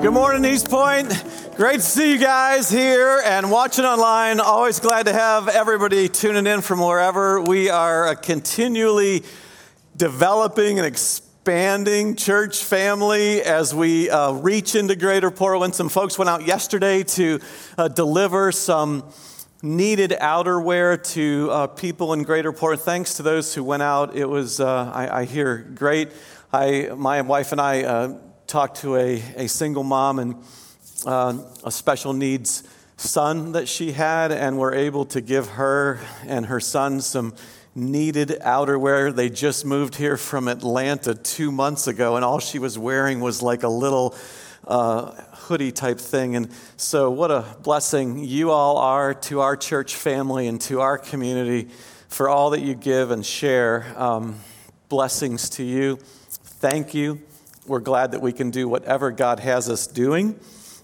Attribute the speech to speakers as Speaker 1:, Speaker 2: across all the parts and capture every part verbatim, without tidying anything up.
Speaker 1: Good morning, East Point. Great to see you guys here and watching online. Always glad to have everybody tuning in from wherever. We are a continually developing and expanding church family as we uh, reach into Greater Portland. Some folks went out yesterday to uh, deliver some needed outerwear to uh, people in Greater Portland. Thanks to those who went out. It was, uh, I, I hear, great. I, my wife and I uh, talked to a, a single mom and uh, a special needs son that she had, and were able to give her and her son some needed outerwear. They just moved here from Atlanta two months ago, and all she was wearing was like a little uh, hoodie type thing. And so what a blessing you all are to our church family and to our community for all that you give and share. Um, blessings to you. Thank you. We're glad that we can do whatever God has us doing.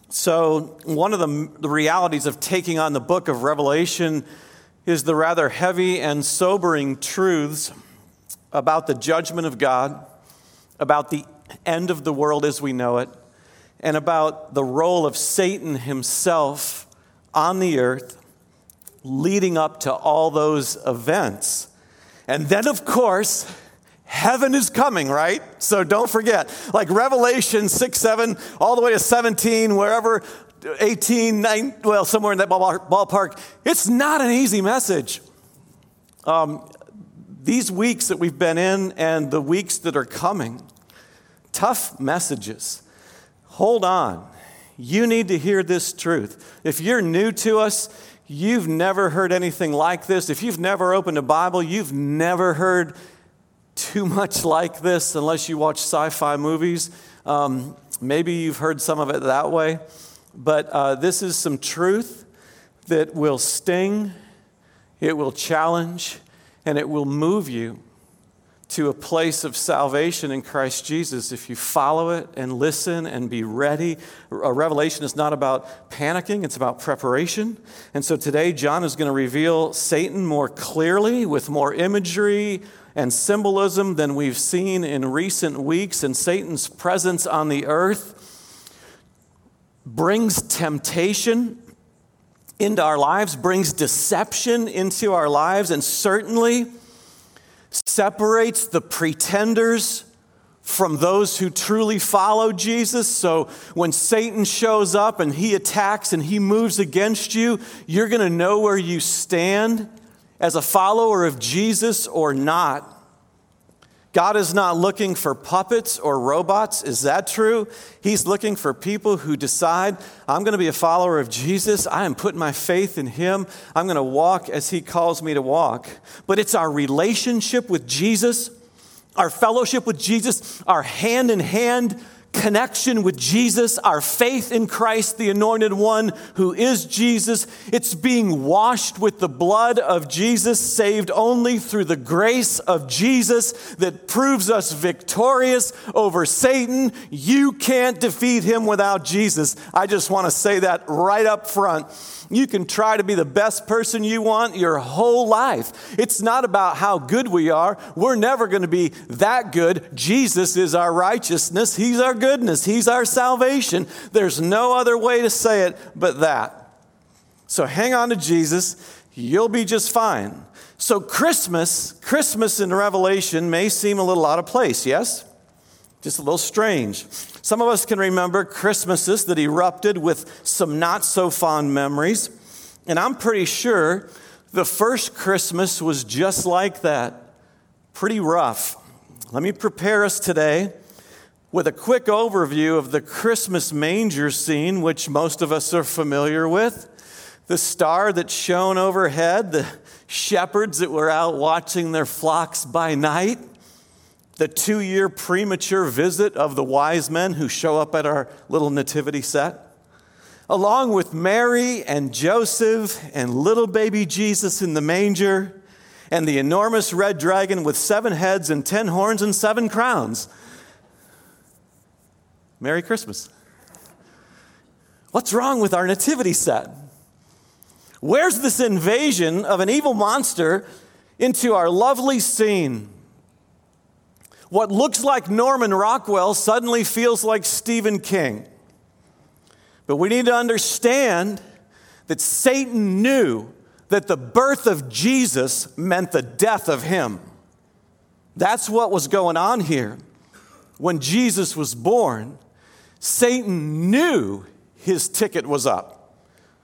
Speaker 1: So one of the, the realities of taking on the book of Revelation is the rather heavy and sobering truths about the judgment of God, about the end of the world as we know it, and about the role of Satan himself on the earth leading up to all those events. And then, of course, heaven is coming, right? So don't forget, like Revelation six, seven, all the way to seventeen, wherever, eighteen, nine, well, somewhere in that ballpark. It's not an easy message. Um, these weeks that we've been in and the weeks that are coming, tough messages. Hold on. You need to hear this truth. If you're new to us, you've never heard anything like this. If you've never opened a Bible, you've never heard too much like this unless you watch sci-fi movies. Um, maybe you've heard some of it that way. But uh, this is some truth that will sting, it will challenge, and it will move you to a place of salvation in Christ Jesus if you follow it and listen and be ready. A revelation is not about panicking, it's about preparation. And so today, John is going to reveal Satan more clearly with more imagery and symbolism than we've seen in recent weeks. And Satan's presence on the earth brings temptation into our lives, brings deception into our lives, and certainly separates the pretenders from those who truly follow Jesus. So when Satan shows up and he attacks and he moves against you, you're going to know where you stand as a follower of Jesus or not. God is not looking for puppets or robots. Is that true? He's looking for people who decide, I'm going to be a follower of Jesus. I am putting my faith in him. I'm going to walk as he calls me to walk. But it's our relationship with Jesus, our fellowship with Jesus, our hand-in-hand connection with Jesus, our faith in Christ, the Anointed One who is Jesus. It's being washed with the blood of Jesus, saved only through the grace of Jesus that proves us victorious over Satan. You can't defeat him without Jesus. I just want to say that right up front. You can try to be the best person you want your whole life. It's not about how good we are. We're never going to be that good. Jesus is our righteousness. He's our goodness. He's our salvation. There's no other way to say it but that. So hang on to Jesus. You'll be just fine. So Christmas, Christmas in Revelation may seem a little out of place, yes? Just a little strange. Some of us can remember Christmases that erupted with some not so fond memories. And I'm pretty sure the first Christmas was just like that. Pretty rough. Let me prepare us today with a quick overview of the Christmas manger scene, which most of us are familiar with. The star that shone overhead, the shepherds that were out watching their flocks by night, the two-year premature visit of the wise men who show up at our little nativity set, along with Mary and Joseph and little baby Jesus in the manger, and the enormous red dragon with seven heads and ten horns and seven crowns. Merry Christmas. What's wrong with our nativity set? Where's this invasion of an evil monster into our lovely scene? What looks like Norman Rockwell suddenly feels like Stephen King. But we need to understand that Satan knew that the birth of Jesus meant the death of him. That's what was going on here. When Jesus was born, Satan knew his ticket was up,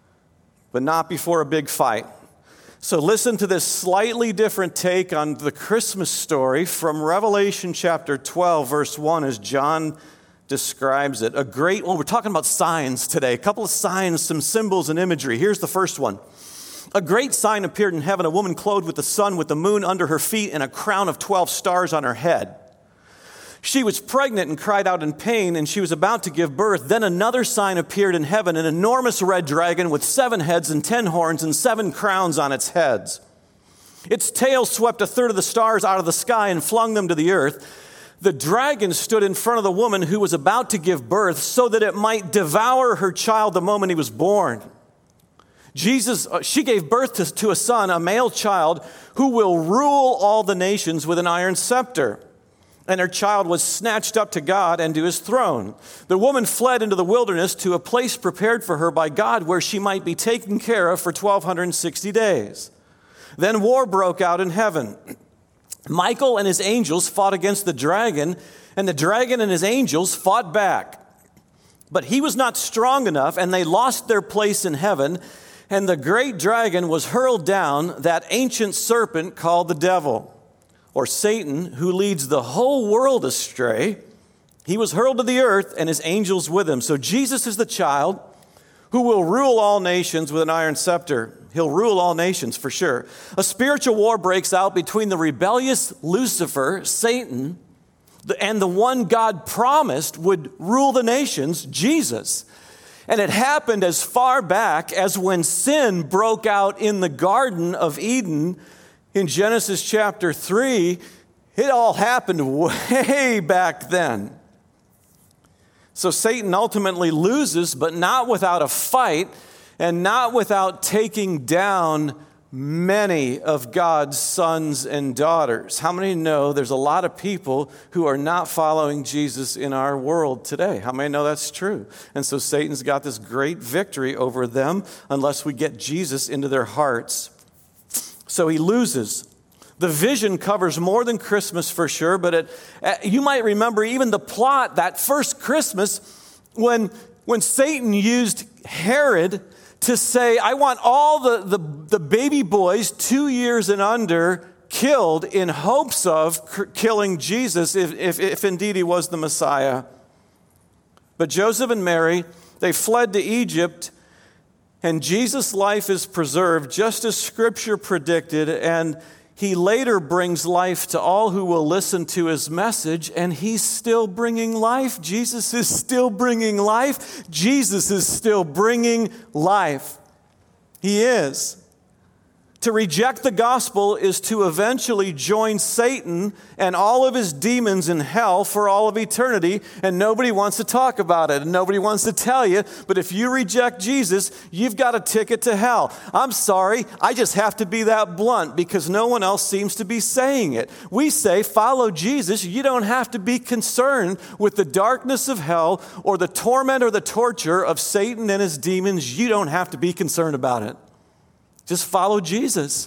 Speaker 1: but not before a big fight. So listen to this slightly different take on the Christmas story from Revelation chapter twelve, verse one, as John describes it. A great one. We're talking about signs today. A couple of signs, some symbols and imagery. Here's the first one. A great sign appeared in heaven, a woman clothed with the sun, with the moon under her feet, and a crown of twelve stars on her head. She was pregnant and cried out in pain, and she was about to give birth. Then another sign appeared in heaven, an enormous red dragon with seven heads and ten horns and seven crowns on its heads. Its tail swept a third of the stars out of the sky and flung them to the earth. The dragon stood in front of the woman who was about to give birth so that it might devour her child the moment he was born. Jesus, she gave birth to, to a son, a male child, who will rule all the nations with an iron scepter. And her child was snatched up to God and to his throne. The woman fled into the wilderness to a place prepared for her by God where she might be taken care of for twelve sixty days. Then war broke out in heaven. Michael and his angels fought against the dragon, and the dragon and his angels fought back. But he was not strong enough, and they lost their place in heaven. And the great dragon was hurled down, that ancient serpent called the devil, or Satan, who leads the whole world astray. He was hurled to the earth, and his angels with him. So Jesus is the child who will rule all nations with an iron scepter. He'll rule all nations for sure. A spiritual war breaks out between the rebellious Lucifer, Satan, and the one God promised would rule the nations, Jesus. And it happened as far back as when sin broke out in the Garden of Eden in Genesis chapter three. It all happened way back then. So Satan ultimately loses, but not without a fight and not without taking down many of God's sons and daughters. How many know there's a lot of people who are not following Jesus in our world today? How many know that's true? And so Satan's got this great victory over them unless we get Jesus into their hearts. So he loses. The vision covers more than Christmas for sure, but it, you might remember even the plot that first Christmas when, when Satan used Herod to say, I want all the, the, the baby boys two years and under killed in hopes of c- killing Jesus if, if, if indeed he was the Messiah. But Joseph and Mary, they fled to Egypt, and Jesus' life is preserved just as Scripture predicted, and he later brings life to all who will listen to his message, and he's still bringing life. Jesus is still bringing life. Jesus is still bringing life. He is. To reject the gospel is to eventually join Satan and all of his demons in hell for all of eternity, and nobody wants to talk about it, and nobody wants to tell you, but if you reject Jesus, you've got a ticket to hell. I'm sorry, I just have to be that blunt because no one else seems to be saying it. We say, follow Jesus. You don't have to be concerned with the darkness of hell or the torment or the torture of Satan and his demons. You don't have to be concerned about it. Just follow Jesus.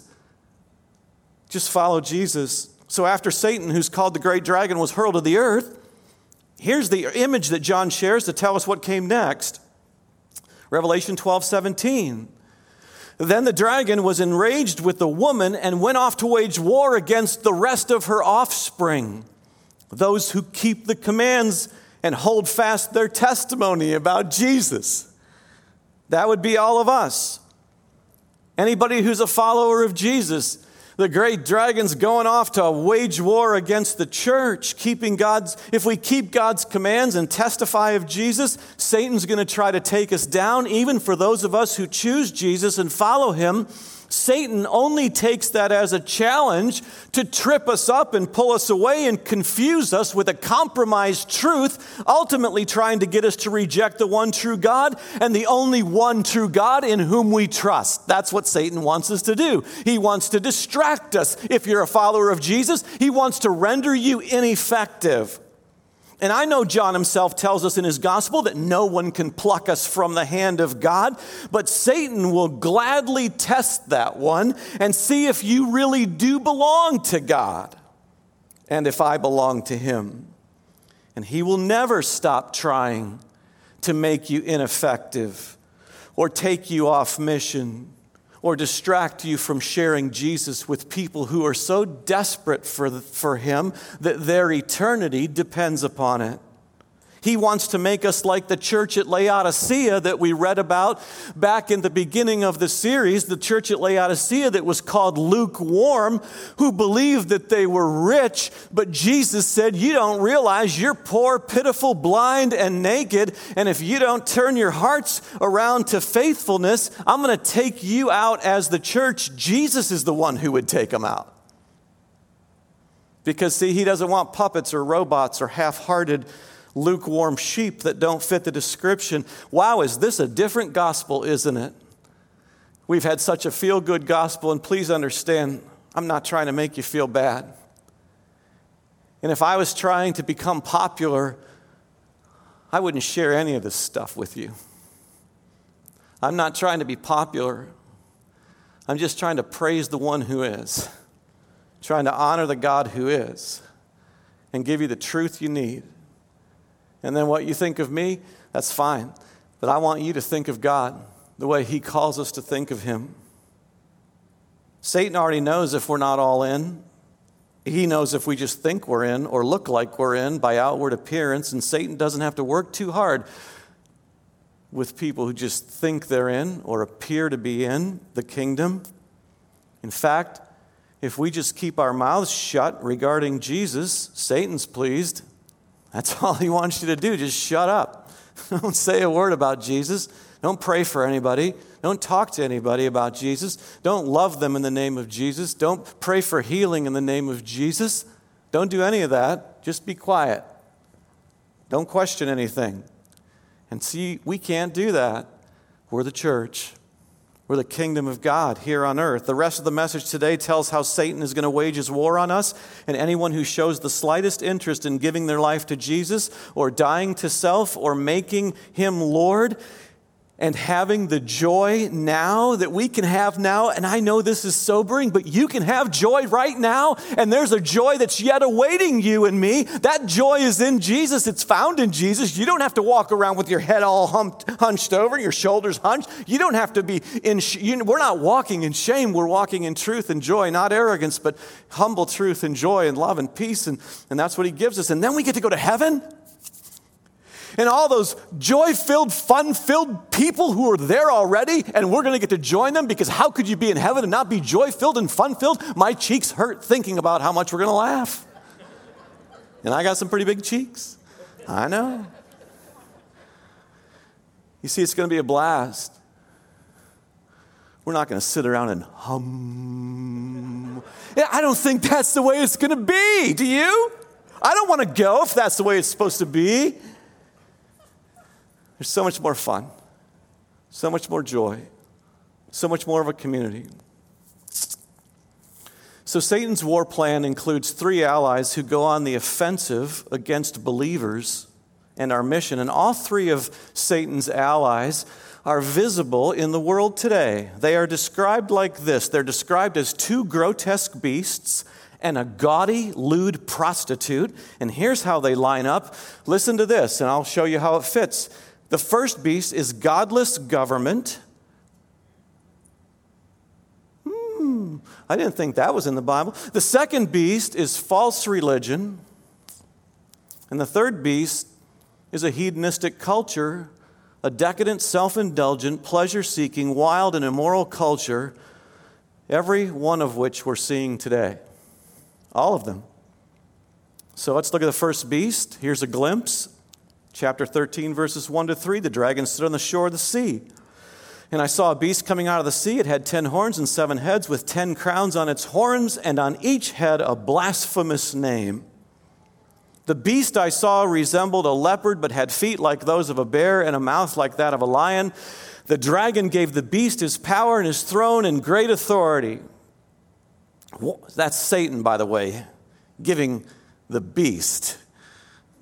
Speaker 1: Just follow Jesus. So after Satan, who's called the great dragon, was hurled to the earth, here's the image that John shares to tell us what came next. Revelation twelve seventeen. Then the dragon was enraged with the woman and went off to wage war against the rest of her offspring, those who keep the commands and hold fast their testimony about Jesus. That would be all of us. Anybody who's a follower of Jesus. The great dragon's going off to wage war against the church, keeping God's, if we keep God's commands and testify of Jesus, Satan's going to try to take us down. Even for those of us who choose Jesus and follow him, Satan only takes that as a challenge to trip us up and pull us away and confuse us with a compromised truth, ultimately trying to get us to reject the one true God and the only one true God in whom we trust. That's what Satan wants us to do. He wants to distract us. If you're a follower of Jesus, he wants to render you ineffective. And I know John himself tells us in his gospel that no one can pluck us from the hand of God, but Satan will gladly test that one and see if you really do belong to God and if I belong to him. And he will never stop trying to make you ineffective or take you off mission or distract you from sharing Jesus with people who are so desperate for, the, for him that their eternity depends upon it. He wants to make us like the church at Laodicea that we read about back in the beginning of the series, the church at Laodicea that was called lukewarm, who believed that they were rich, but Jesus said, you don't realize you're poor, pitiful, blind, and naked, and if you don't turn your hearts around to faithfulness, I'm going to take you out as the church. Jesus is the one who would take them out. Because, see, he doesn't want puppets or robots or half-hearted lukewarm sheep that don't fit the description. Wow, is this a different gospel, isn't it? We've had such a feel-good gospel, and please understand, I'm not trying to make you feel bad. And if I was trying to become popular, I wouldn't share any of this stuff with you. I'm not trying to be popular. I'm just trying to praise the one who is, trying to honor the God who is, and give you the truth you need. And then what you think of me, that's fine. But I want you to think of God the way he calls us to think of him. Satan already knows if we're not all in. He knows if we just think we're in or look like we're in by outward appearance. And Satan doesn't have to work too hard with people who just think they're in or appear to be in the kingdom. In fact, if we just keep our mouths shut regarding Jesus, Satan's pleased. That's all he wants you to do. Just shut up. Don't say a word about Jesus. Don't pray for anybody. Don't talk to anybody about Jesus. Don't love them in the name of Jesus. Don't pray for healing in the name of Jesus. Don't do any of that. Just be quiet. Don't question anything. And see, we can't do that. We're the church. We're the kingdom of God here on earth. The rest of the message today tells how Satan is going to wage his war on us, and anyone who shows the slightest interest in giving their life to Jesus or dying to self or making him Lord and having the joy now that we can have now. And I know this is sobering, but you can have joy right now, and there's a joy that's yet awaiting you and me. That joy is in Jesus. It's found in Jesus. You don't have to walk around with your head all humped, hunched over, your shoulders hunched. You don't have to be in, sh- you, we're not walking in shame. We're walking in truth and joy, not arrogance, but humble truth and joy and love and peace. And, and that's what he gives us. And then we get to go to heaven. And all those joy-filled, fun-filled people who are there already, and we're going to get to join them, because how could you be in heaven and not be joy-filled and fun-filled? My cheeks hurt thinking about how much we're going to laugh. And I got some pretty big cheeks. I know. You see, it's going to be a blast. We're not going to sit around and hum. I don't think that's the way it's going to be. Do you? I don't want to go if that's the way it's supposed to be. There's so much more fun, so much more joy, so much more of a community. So Satan's war plan includes three allies who go on the offensive against believers and our mission. And all three of Satan's allies are visible in the world today. They are described like this. They're described as two grotesque beasts and a gaudy, lewd prostitute. And here's how they line up. Listen to this, and I'll show you how it fits. The first beast is godless government. Hmm, I didn't think that was in the Bible. The second beast is false religion. And the third beast is a hedonistic culture, a decadent, self-indulgent, pleasure-seeking, wild, and immoral culture, every one of which we're seeing today. All of them. So let's look at the first beast. Here's a glimpse. Chapter thirteen, verses one to three, the dragon stood on the shore of the sea. And I saw a beast coming out of the sea. It had ten horns and seven heads with ten crowns on its horns, and on each head a blasphemous name. The beast I saw resembled a leopard, but had feet like those of a bear and a mouth like that of a lion. The dragon gave the beast his power and his throne and great authority. That's Satan, by the way, giving the beast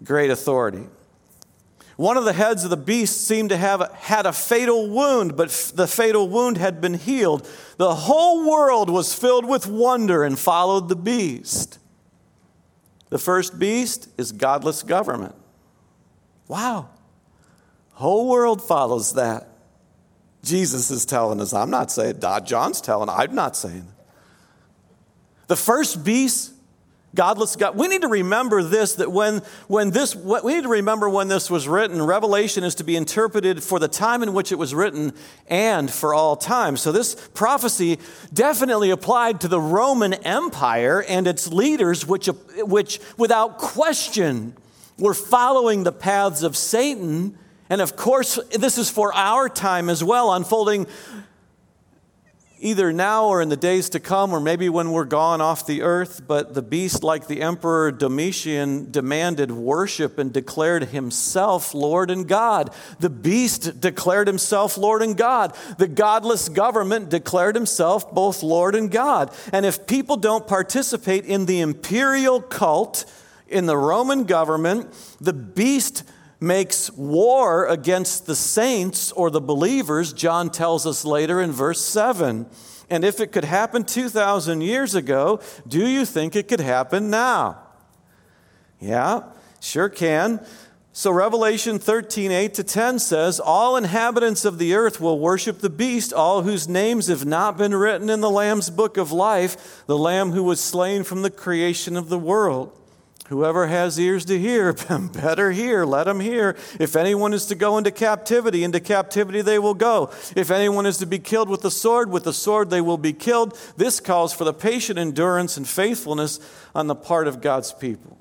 Speaker 1: great authority. One of the heads of the beast seemed to have had a fatal wound, but f- the fatal wound had been healed. The whole world was filled with wonder and followed the beast. The first beast is godless government. Wow. Whole world follows that. Jesus is telling us. I'm not saying, John's telling, I'm not saying. The first beast, godless God. We need to remember this, that when, when this, we need to remember when this was written. Revelation is to be interpreted for the time in which it was written and for all time. So this prophecy definitely applied to the Roman Empire and its leaders, which, which without question were following the paths of Satan. And of course, this is for our time as well, unfolding either now or in the days to come, or maybe when we're gone off the earth. But the beast, like the Emperor Domitian, demanded worship and declared himself Lord and God. The beast declared himself Lord and God. The godless government declared himself both Lord and God. And if people don't participate in the imperial cult, in the Roman government, the beast makes war against the saints or the believers, John tells us later in verse seven. And if it could happen two thousand years ago, do you think it could happen now? Yeah, sure can. So Revelation thirteen, eight to ten says, all inhabitants of the earth will worship the beast, all whose names have not been written in the Lamb's book of life, the Lamb who was slain from the creation of the world. Whoever has ears to hear, better hear, let him hear. If anyone is to go into captivity, into captivity they will go. If anyone is to be killed with the sword, with the sword they will be killed. This calls for the patient endurance and faithfulness on the part of God's people.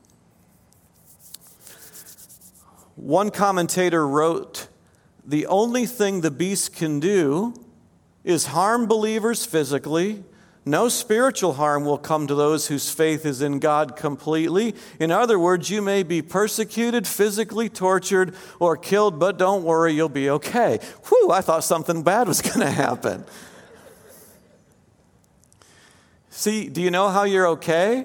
Speaker 1: One commentator wrote, the only thing the beast can do is harm believers physically. No spiritual harm will come to those whose faith is in God completely. In other words, you may be persecuted, physically tortured, or killed, but don't worry, you'll be okay. Whew, I thought something bad was going to happen. See, do you know how you're okay?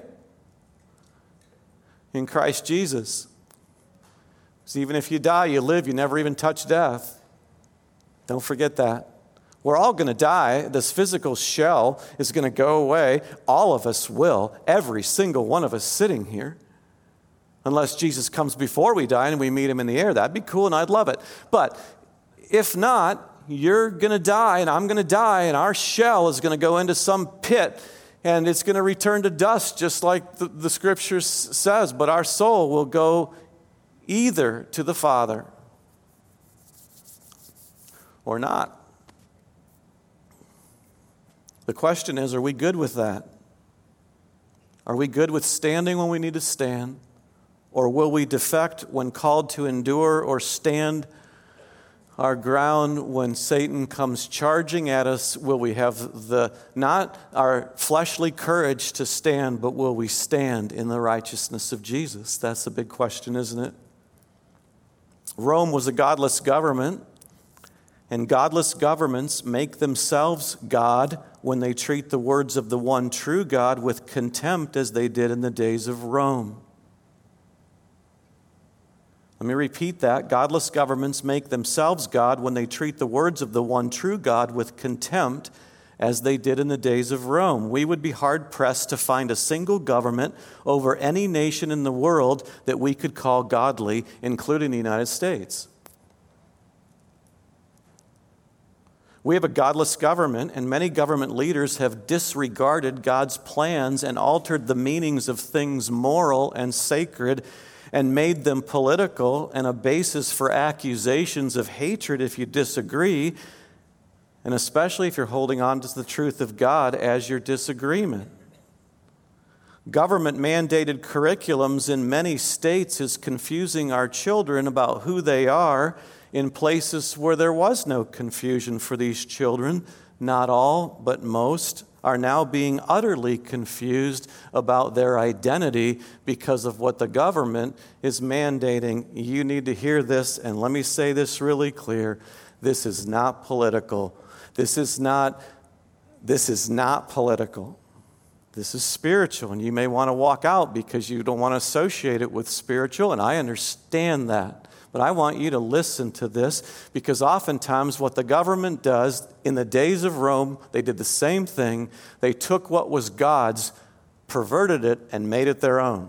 Speaker 1: In Christ Jesus. So even if you die, you live, you never even touch death. Don't forget that. We're all going to die. This physical shell is going to go away. All of us will. Every single one of us sitting here. Unless Jesus comes before we die and we meet him in the air. That'd be cool and I'd love it. But if not, you're going to die and I'm going to die and our shell is going to go into some pit and it's going to return to dust just like the, the scripture says. But our soul will go either to the Father or not. The question is, are we good with that? Are we good with standing when we need to stand? Or will we defect when called to endure or stand our ground when Satan comes charging at us? Will we have the, not our fleshly courage to stand, but will we stand in the righteousness of Jesus? That's the big question, isn't it? Rome was a godless government, and godless governments make themselves God when they treat the words of the one true God with contempt as they did in the days of Rome. Let me repeat that. Godless governments make themselves God when they treat the words of the one true God with contempt as they did in the days of Rome. We would be hard-pressed to find a single government over any nation in the world that we could call godly, including the United States. We have a godless government, and many government leaders have disregarded God's plans and altered the meanings of things moral and sacred and made them political and a basis for accusations of hatred if you disagree, and especially if you're holding on to the truth of God as your disagreement. Government-mandated curriculums in many states is confusing our children about who they are in places where there was no confusion for these children. Not all, but most, are now being utterly confused about their identity because of what the government is mandating. You need to hear this, and let me say this really clear. This is not political. This is not, this is not political. This is spiritual, and you may want to walk out because you don't want to associate it with spiritual, and I understand that. But I want you to listen to this, because oftentimes what the government does, in the days of Rome, they did the same thing. They took what was God's, perverted it, and made it their own.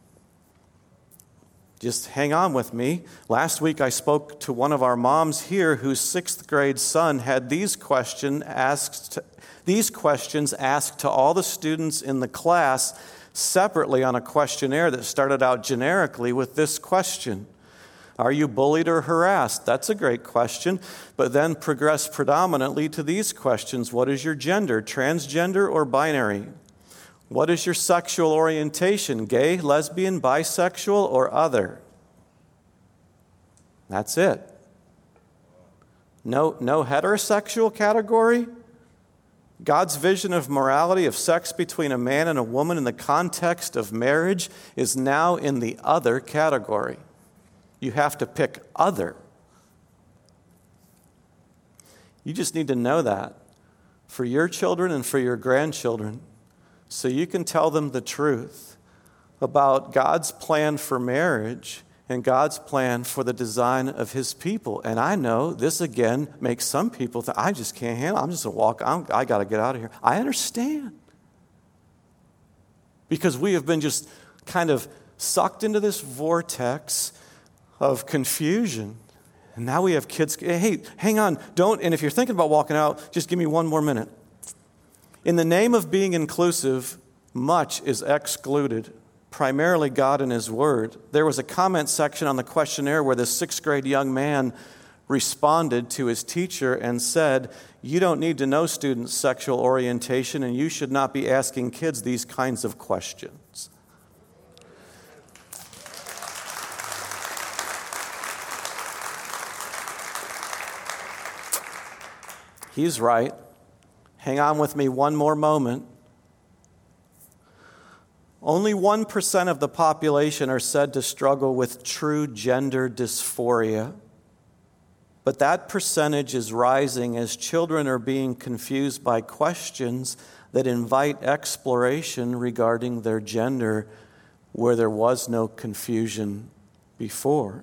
Speaker 1: Just hang on with me. Last week I spoke to one of our moms here whose sixth grade son had these question asked, these questions asked to all the students in the class separately on a questionnaire that started out generically with this question. Are you bullied or harassed? That's a great question, but then progressed predominantly to these questions. What is your gender, transgender or binary? What is your sexual orientation, gay, lesbian, bisexual, or other? That's it. No, no heterosexual category. God's vision of morality, of sex between a man and a woman in the context of marriage, is now in the other category. You have to pick other. You just need to know that for your children and for your grandchildren, so you can tell them the truth about God's plan for marriage and God's plan for the design of His people. And I know this, again, makes some people think, I just can't handle it. I'm just going to walk, I'm, I got to get out of here. I understand. Because we have been just kind of sucked into this vortex of confusion. And now we have kids, hey, hang on, don't, and if you're thinking about walking out, just give me one more minute. In the name of being inclusive, much is excluded, primarily God and His Word. There was a comment section on the questionnaire where this sixth grade young man responded to his teacher and said, you don't need to know students' sexual orientation, and you should not be asking kids these kinds of questions. He's right. Hang on with me one more moment. Only one percent of the population are said to struggle with true gender dysphoria. But that percentage is rising as children are being confused by questions that invite exploration regarding their gender where there was no confusion before.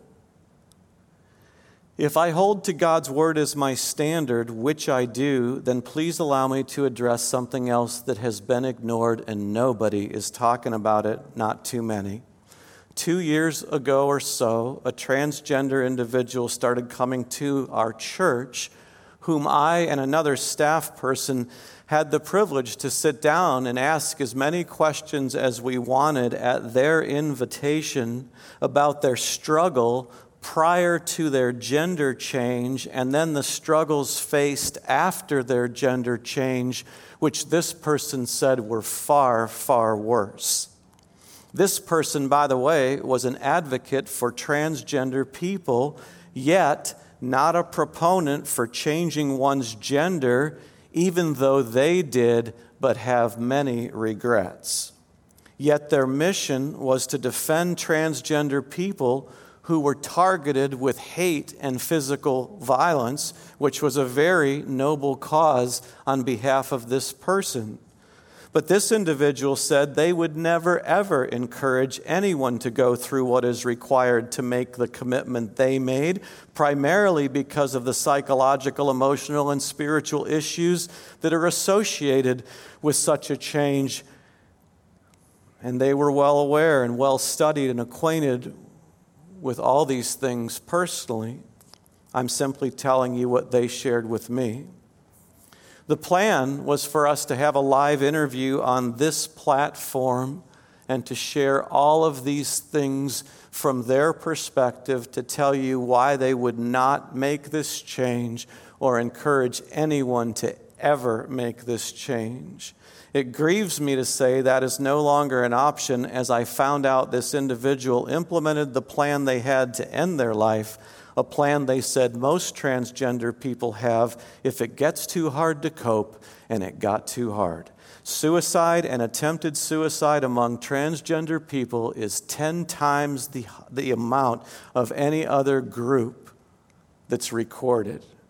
Speaker 1: If I hold to God's Word as my standard, which I do, then please allow me to address something else that has been ignored and nobody is talking about it, not too many. Two years ago or so, a transgender individual started coming to our church, whom I and another staff person had the privilege to sit down and ask as many questions as we wanted at their invitation about their struggle prior to their gender change, and then the struggles faced after their gender change, which this person said were far, far worse. This person, by the way, was an advocate for transgender people, yet not a proponent for changing one's gender, even though they did, but have many regrets. Yet their mission was to defend transgender people who were targeted with hate and physical violence, which was a very noble cause on behalf of this person. But this individual said they would never, ever encourage anyone to go through what is required to make the commitment they made, primarily because of the psychological, emotional, and spiritual issues that are associated with such a change. And they were well aware and well studied and acquainted with all these things personally. I'm simply telling you what they shared with me. The plan was for us to have a live interview on this platform and to share all of these things from their perspective, to tell you why they would not make this change or encourage anyone to ever make this change. It grieves me to say that is no longer an option, as I found out this individual implemented the plan they had to end their life, a plan they said most transgender people have if it gets too hard to cope, and it got too hard. Suicide and attempted suicide among transgender people is ten times the, the amount of any other group that's recorded.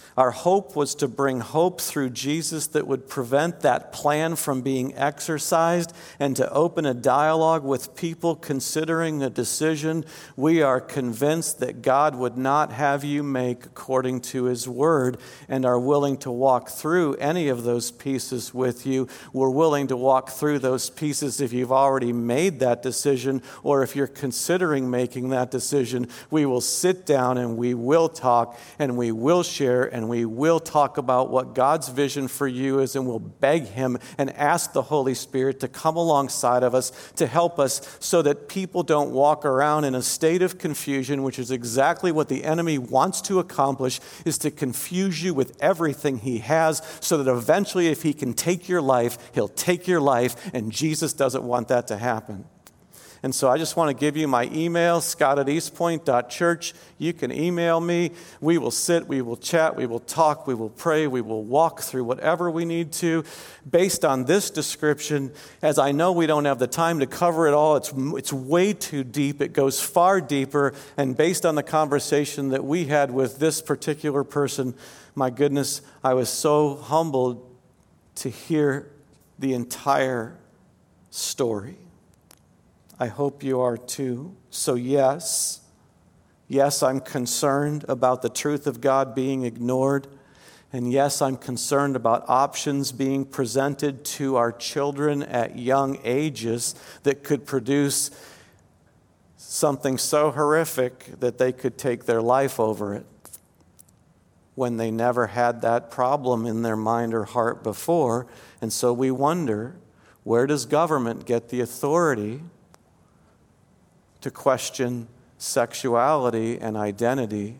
Speaker 1: Our hope was to bring hope through Jesus that would prevent that plan from being exercised and to open a dialogue with people considering a decision we are convinced that God would not have you make according to His Word, and are willing to walk through any of those pieces with you. We're willing to walk through those pieces if you've already made that decision, or if you're considering making that decision. We will sit down and we will talk and we will share and we will talk about what God's vision for you is, and we'll beg Him and ask the Holy Spirit to come alongside of us to help us so that people don't walk around in a state of confusion, which is exactly what the enemy wants to accomplish, is to confuse you with everything he has, so that eventually if he can take your life, he'll take your life, and Jesus doesn't want that to happen. And so I just want to give you my email, scott at eastpoint dot church. You can email me. We will sit, we will chat, we will talk, we will pray, we will walk through whatever we need to based on this description. As I know we don't have the time to cover it all, it's, it's way too deep. It goes far deeper. And based on the conversation that we had with this particular person, my goodness, I was so humbled to hear the entire story. I hope you are too. So yes, yes, I'm concerned about the truth of God being ignored. And yes, I'm concerned about options being presented to our children at young ages that could produce something so horrific that they could take their life over it, when they never had that problem in their mind or heart before. And so we wonder, where does government get the authority to question sexuality and identity?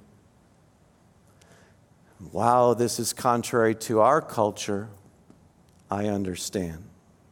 Speaker 1: Wow, this is contrary to our culture. I understand.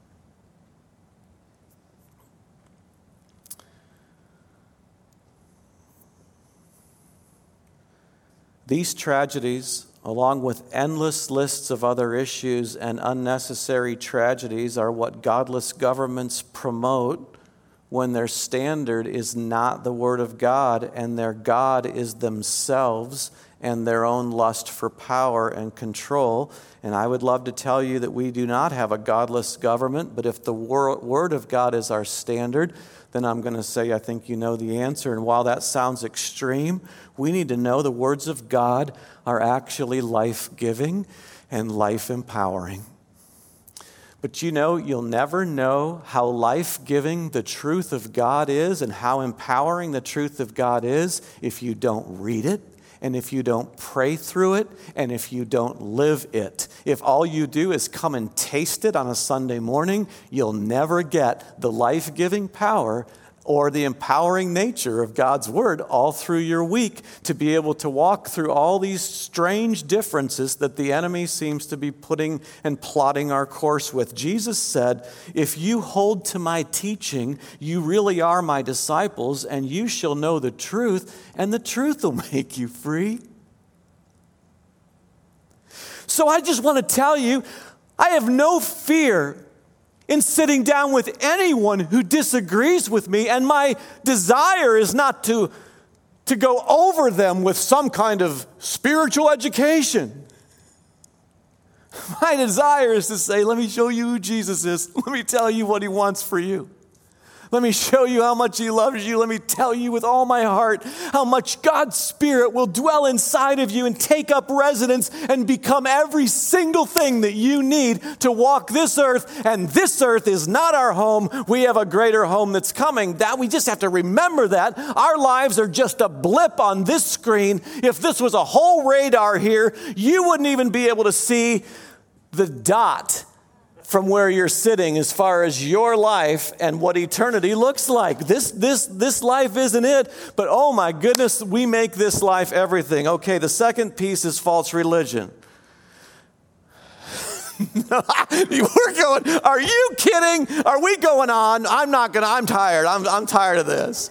Speaker 1: These tragedies, along with endless lists of other issues and unnecessary tragedies, are what godless governments promote when their standard is not the Word of God, and their God is themselves and their own lust for power and control. And I would love to tell you that we do not have a godless government, but if the Word of God is our standard, then I'm going to say I think you know the answer. And while that sounds extreme, we need to know the words of God are actually life-giving and life-empowering. But you know, you'll never know how life-giving the truth of God is and how empowering the truth of God is if you don't read it, and if you don't pray through it, and if you don't live it. If all you do is come and taste it on a Sunday morning, you'll never get the life-giving power or the empowering nature of God's Word all through your week to be able to walk through all these strange differences that the enemy seems to be putting and plotting our course with. Jesus said, if you hold to my teaching, you really are my disciples, and you shall know the truth, and the truth will make you free. So I just want to tell you, I have no fear in sitting down with anyone who disagrees with me, and my desire is not to, to go over them with some kind of spiritual education. My desire is to say, let me show you who Jesus is. Let me tell you what He wants for you. Let me show you how much He loves you. Let me tell you with all my heart how much God's Spirit will dwell inside of you and take up residence and become every single thing that you need to walk this earth. And this earth is not our home. We have a greater home that's coming. That we just have to remember that. Our lives are just a blip on this screen. If this was a whole radar here, you wouldn't even be able to see the dot from where you're sitting as far as your life and what eternity looks like. This, this, this life isn't it, but oh my goodness, we make this life everything. Okay, the second piece is false religion. We're going, are you kidding? Are we going on? I'm not gonna, I'm tired. I'm, I'm tired of this.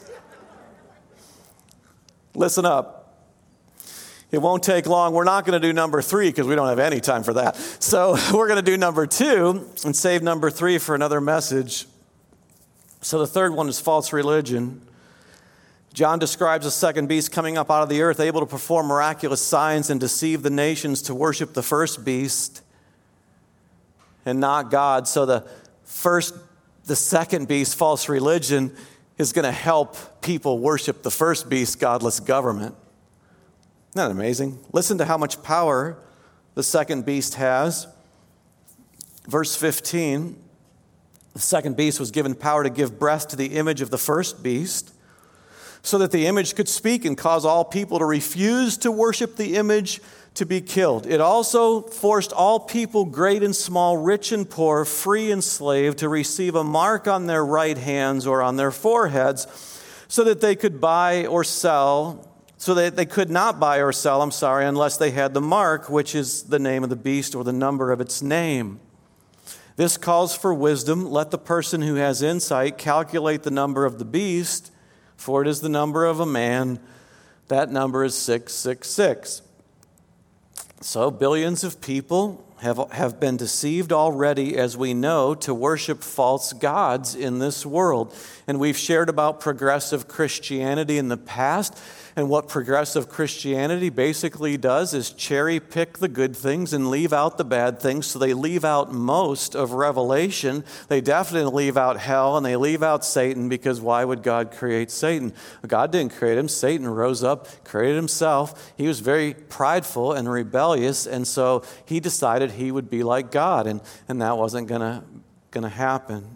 Speaker 1: Listen up. It won't take long. We're not going to do number three because we don't have any time for that. So we're going to do number two and save number three for another message. So the third one is false religion. John describes a second beast coming up out of the earth, able to perform miraculous signs and deceive the nations to worship the first beast and not God. So the first, the second beast, false religion, is going to help people worship the first beast, godless government. Isn't that amazing? Listen to how much power the second beast has. Verse fifteen, the second beast was given power to give breath to the image of the first beast, so that the image could speak and cause all people to refuse to worship the image to be killed. It also forced all people, great and small, rich and poor, free and slave, to receive a mark on their right hands or on their foreheads, so that they could buy or sell, so that they could not buy or sell, I'm sorry, unless they had the mark, which is the name of the beast or the number of its name. This calls for wisdom. Let the person who has insight calculate the number of the beast, for it is the number of a man. That number is six six six. So billions of people have, have been deceived already, as we know, to worship false gods in this world. And we've shared about progressive Christianity in the past. And what progressive Christianity basically does is cherry pick the good things and leave out the bad things. So they leave out most of Revelation. They definitely leave out hell, and they leave out Satan, because why would God create Satan? God didn't create him. Satan rose up, created himself. He was very prideful and rebellious, and so he decided he would be like God, and, and that wasn't gonna, gonna happen.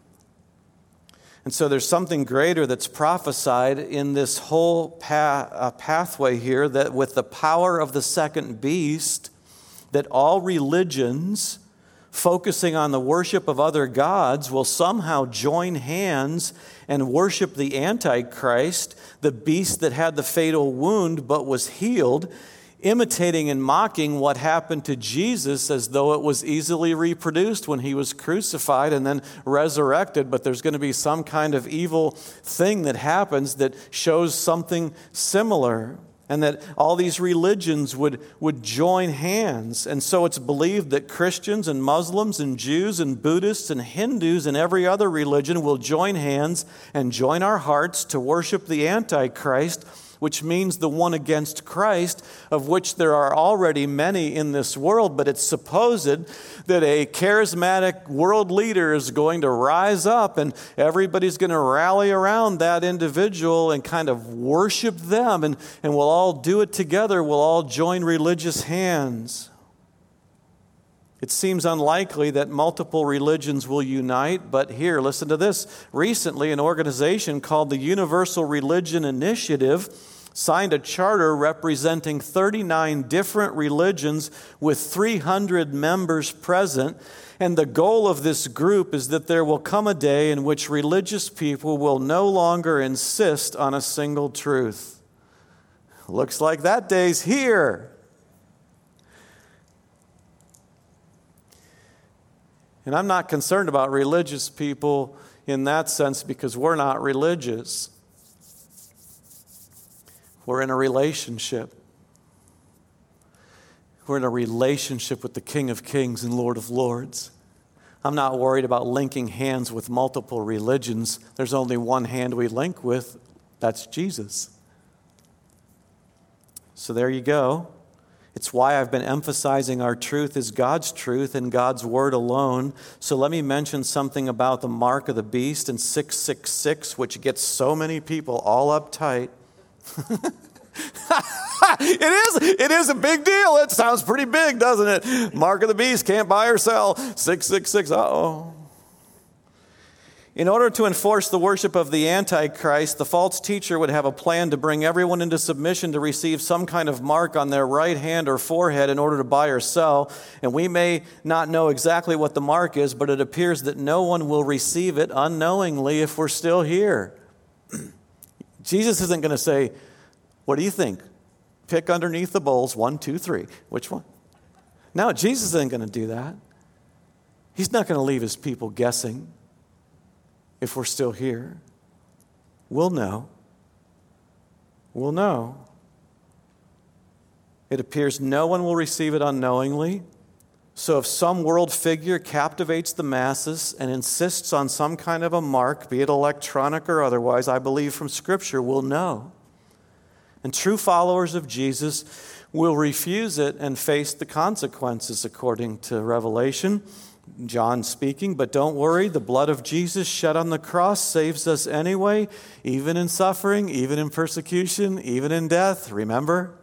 Speaker 1: And so there's something greater that's prophesied in this whole path, uh, pathway here, that with the power of the second beast, that all religions focusing on the worship of other gods will somehow join hands and worship the Antichrist, the beast that had the fatal wound but was healed, imitating and mocking what happened to Jesus, as though it was easily reproduced when he was crucified and then resurrected. But there's going to be some kind of evil thing that happens that shows something similar, and that all these religions would, would join hands. And so it's believed that Christians and Muslims and Jews and Buddhists and Hindus and every other religion will join hands and join our hearts to worship the Antichrist, which means the one against Christ, of which there are already many in this world. But it's supposed that a charismatic world leader is going to rise up, and everybody's going to rally around that individual and kind of worship them, and, and we'll all do it together. We'll all join religious hands. It seems unlikely that multiple religions will unite, but here, listen to this. Recently, an organization called the Universal Religion Initiative signed a charter representing thirty-nine different religions with three hundred members present. And the goal of this group is that there will come a day in which religious people will no longer insist on a single truth. Looks like that day's here. And I'm not concerned about religious people in that sense, because we're not religious. We're in a relationship. We're in a relationship with the King of Kings and Lord of Lords. I'm not worried about linking hands with multiple religions. There's only one hand we link with. That's Jesus. So there you go. It's why I've been emphasizing our truth is God's truth and God's word alone. So let me mention something about the mark of the beast in six six six, which gets so many people all uptight. It is, it is a big deal. It sounds pretty big, doesn't it? Mark of the beast, can't buy or sell. six six six, uh-oh. In order to enforce the worship of the Antichrist, the false teacher would have a plan to bring everyone into submission to receive some kind of mark on their right hand or forehead in order to buy or sell. And we may not know exactly what the mark is, but it appears that no one will receive it unknowingly if we're still here. Jesus isn't going to say, what do you think? Pick underneath the bowls, one, two, three. Which one? No, Jesus isn't going to do that. He's not going to leave his people guessing. If we're still here, we'll know. We'll know. It appears no one will receive it unknowingly. So if some world figure captivates the masses and insists on some kind of a mark, be it electronic or otherwise, I believe from Scripture we'll know. And true followers of Jesus will refuse it and face the consequences according to Revelation. John speaking, but don't worry, the blood of Jesus shed on the cross saves us anyway, even in suffering, even in persecution, even in death. Remember?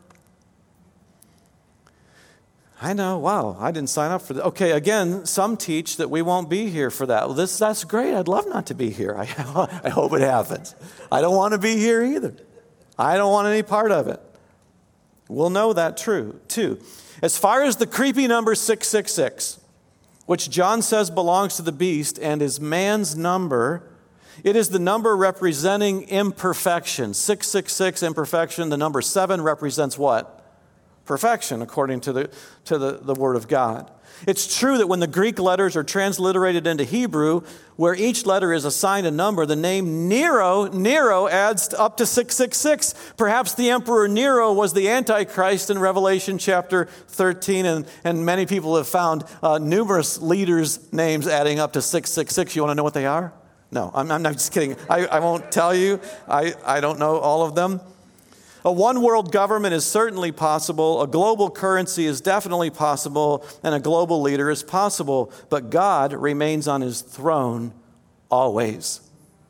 Speaker 1: I know, wow, I didn't sign up for that. Okay, again, some teach that we won't be here for that. Well, this, that's great. I'd love not to be here. I, I hope it happens. I don't want to be here either. I don't want any part of it. We'll know that true, too. As far as the creepy number six six six, which John says belongs to the beast and is man's number, it is the number representing imperfection. six six six, imperfection. The number seven represents what? Perfection, according to the to the, the Word of God. It's true that when the Greek letters are transliterated into Hebrew, where each letter is assigned a number, the name Nero, Nero adds up to six six six. Perhaps the Emperor Nero was the Antichrist in Revelation chapter thirteen, and, and many people have found uh, numerous leaders' names adding up to six six six. You want to know what they are? No, I'm, I'm just kidding. I, I won't tell you. I, I don't know all of them. A one-world government is certainly possible, a global currency is definitely possible, and a global leader is possible, but God remains on his throne always.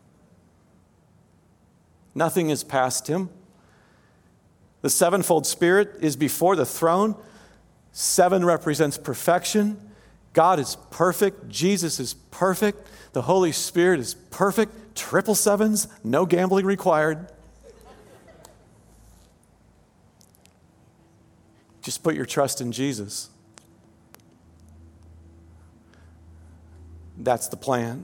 Speaker 1: Nothing is past him. The sevenfold Spirit is before the throne. Seven represents perfection. God is perfect. Jesus is perfect. The Holy Spirit is perfect. Triple sevens, no gambling required. Just put your trust in Jesus. That's the plan.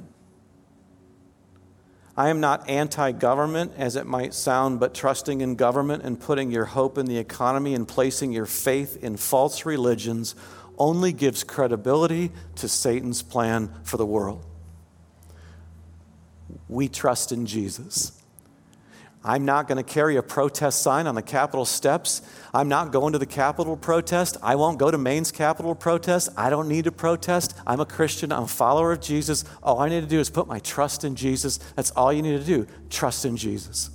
Speaker 1: I am not anti-government, as it might sound, but trusting in government and putting your hope in the economy and placing your faith in false religions only gives credibility to Satan's plan for the world. We trust in Jesus. I'm not going to carry a protest sign on the Capitol steps. I'm not going to the Capitol protest. I won't go to Maine's Capitol protest. I don't need to protest. I'm a Christian. I'm a follower of Jesus. All I need to do is put my trust in Jesus. That's all you need to do. Trust in Jesus.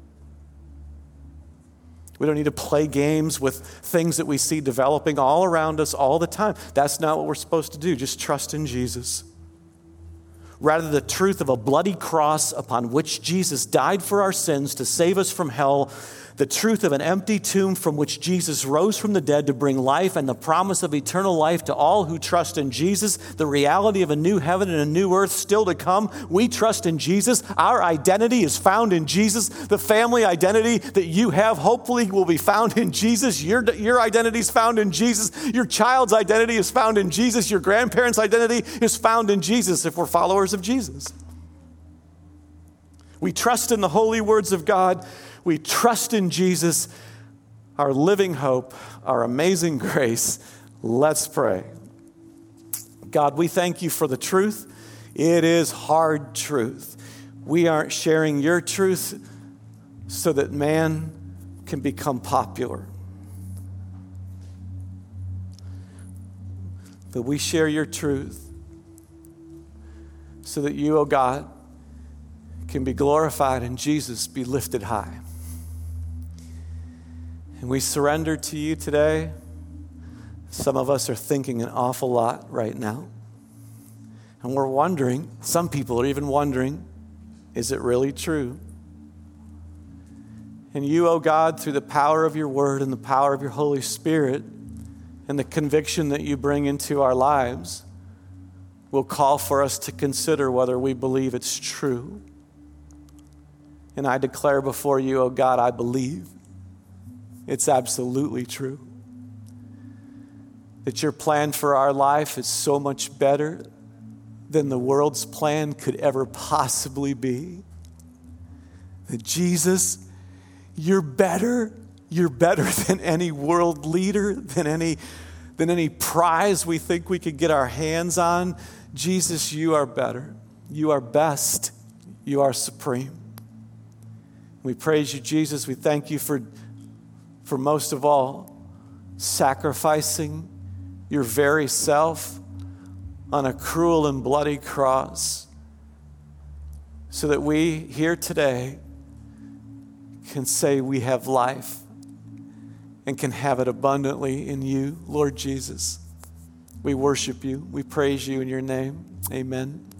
Speaker 1: We don't need to play games with things that we see developing all around us all the time. That's not what we're supposed to do. Just trust in Jesus. Rather, the truth of a bloody cross upon which Jesus died for our sins to save us from hell, the truth of an empty tomb from which Jesus rose from the dead to bring life and the promise of eternal life to all who trust in Jesus, the reality of a new heaven and a new earth still to come. We trust in Jesus. Our identity is found in Jesus. The family identity that you have hopefully will be found in Jesus. Your, your identity is found in Jesus. Your child's identity is found in Jesus. Your grandparents' identity is found in Jesus if we're followers of Jesus. We trust in the holy words of God. We trust in Jesus, our living hope, our amazing grace. Let's pray. God, we thank you for the truth. It is hard truth. We aren't sharing your truth so that man can become popular. But we share your truth so that you, oh God, can be glorified and Jesus be lifted high. And we surrender to you today. Some of us are thinking an awful lot right now. And we're wondering, some people are even wondering, is it really true? And you, oh God, through the power of your word and the power of your Holy Spirit and the conviction that you bring into our lives, will call for us to consider whether we believe it's true. And I declare before you, oh God, I believe it's absolutely true. That your plan for our life is so much better than the world's plan could ever possibly be. That Jesus, you're better. You're better than any world leader, than any, than any prize we think we could get our hands on. Jesus, you are better. You are best. You are supreme. We praise you, Jesus. We thank you for, for most of all, sacrificing your very self on a cruel and bloody cross so that we here today can say we have life and can have it abundantly in you, Lord Jesus. We worship you. We praise you in your name. Amen.